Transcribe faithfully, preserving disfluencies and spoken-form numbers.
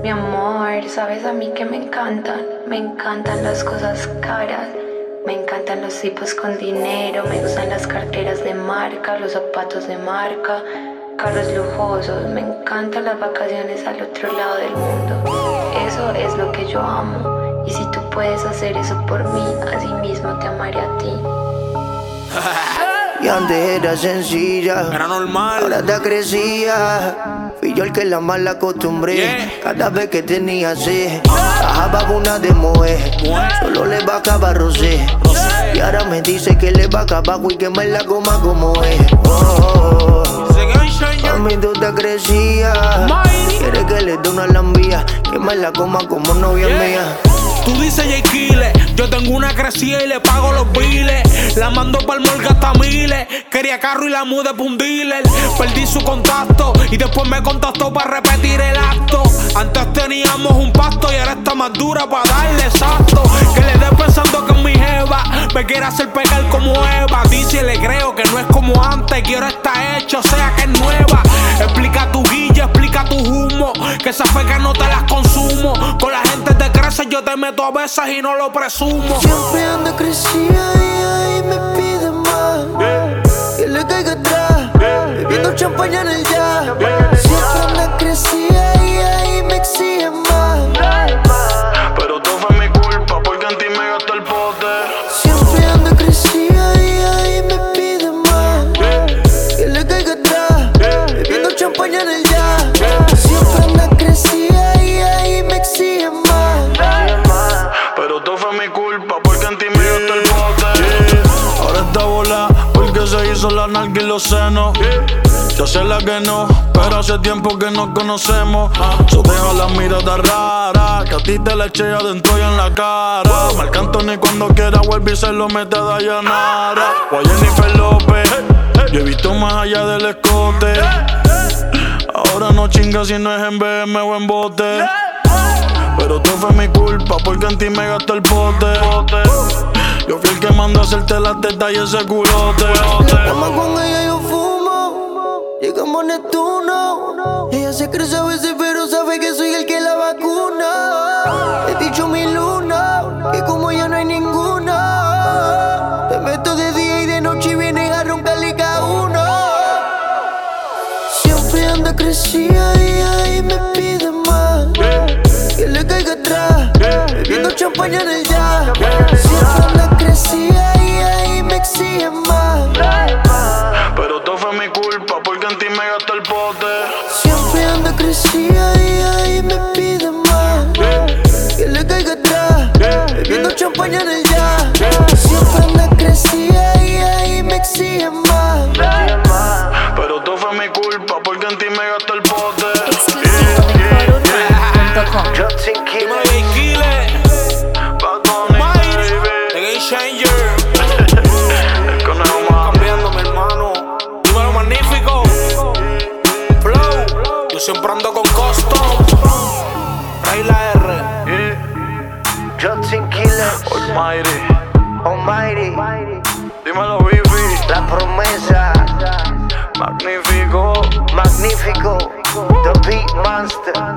Mi amor, sabes a mí que me encantan, me encantan las cosas caras, me encantan los tipos con dinero, me gustan las carteras de marca, los zapatos de marca, carros lujosos, me encantan las vacaciones al otro lado del mundo. Eso es lo que yo amo, y si tú puedes hacer eso por mí, así mismo te amaré a ti. Y antes era sencilla, era normal, ahora te crecía. Fui yo el que la mal acostumbré, yeah. Cada vez que tenía sed, bajaba una de moe, solo le bajaba rosé. Y ahora me dice que le baja abajo y que me la coma como es. Oh, mami, tú te crecías, quiere que le dé una lambía, que me la coma como novia yeah. mía. Tú dices J. Kille, yo tengo una crecida y le pago los biles. La mando pa'l morgue hasta miles. Quería carro y la mudé pa' un dealer. Perdí su contacto y después me contactó para repetir el acto. Antes teníamos un pacto y ahora está más dura para darle exacto. Que le dé pensando que es mi jeva, me quiere hacer pegar como Eva. Dice le creo que no es como antes, que ahora está hecho, o sea que es nueva. Explica tu guilla, explica tu humo, que esa feca no te las consumo. Con la gente te crece, yo te meto a veces y no lo presumo. Siempre ando crecida y ahí me pide más, yeah. Que le caiga atrás, yeah. Bebiendo yeah. champaña en el jazz, yeah. Siempre ando crecida y ahí me exige más, yeah. Pero todo fue mi culpa porque en ti me gasté el pote. Siempre ando crecida y ahí me pide más, yeah. Que le caiga atrás, yeah. Bebiendo champaña en el jazz, yeah. Siempre ando crecida y ahí me exige más, yeah. Pero todo fue mi culpa porque en ti me gasté el pote, yeah. Ahora está bola porque se hizo la nalga y los senos, yeah. Yo sé la que no, pero hace tiempo que nos conocemos. Yo dejo la mirada rara, que a ti te la eché adentro y en la cara. Marc Anthony cuando quiera vuelve y se lo mete a Dayanara o a Jennifer López. Yo he visto más allá del escote. Ahora no chinga si no es en B M o en bote. Pero todo fue mi culpa porque en ti me gasté el pote. Yo fui el que mandó a hacerte las tetas y ese culote. La cama con ella yo fumo, llegamos a Neptuno. Ella se crece a veces pero sabe que soy el que la vacuna. He dicho mi luna, que como ya no hay ninguna. Te meto de día y de noche y vienen a roncarle cada uno. Siempre anda crecida y ahí me pide más, yeah. Que le caiga atrás, yeah. Bebiendo yeah. champaña en el jazz, yeah. Siempre anda crecida y ahí me exige más, yeah. Pero todo fue mi culpa porque en ti me gasté el pote. Siempre anda crecida y ahí me pide más, yeah. Que le caiga atrás, yeah. Bebiendo champaña en el jazz, yeah. Siempre anda crecida y ahí me exige más, yeah. Pero todo fue mi culpa porque en ti me gasté el pote. Justin Dímelo J. Kille, The Game Changer. El conejo más cambiando, mi hermano. Dímelo Magnífico, Flow. Yo siempre ando con Custom. Rey la R, yeah. Justin Kille, Almighty, Almighty. Dímelo Bibi, La Promesa, Magnífico, Magnífico, The Beat Monster.